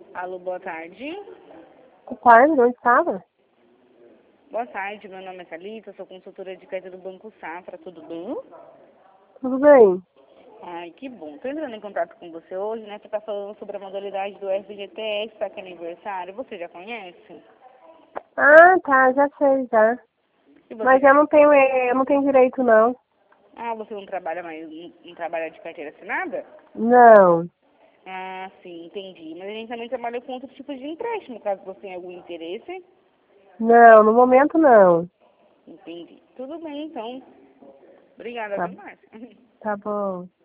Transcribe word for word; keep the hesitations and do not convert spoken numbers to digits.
Alô, boa tarde. Boa tarde, onde estava? Boa tarde, meu nome é Thalita, sou consultora de crédito do Banco Safra, tudo bem? Tudo bem? Ai, que bom. Estou entrando em contato com você hoje, né, para estar falando sobre a modalidade do F G T S para que é aniversário. Você já conhece? Ah, tá, já sei, já. E você Mas já... eu não tenho, eh, eu não tenho direito, não. Ah, você não trabalha mais, não, não trabalha de carteira assinada? Não. Ah, sim, entendi. Mas a gente também trabalha com outros tipos de empréstimo, caso você tenha algum interesse. Não, no momento não. Entendi. Tudo bem, então. Obrigada, Tá, viu, Márcia? tá bom.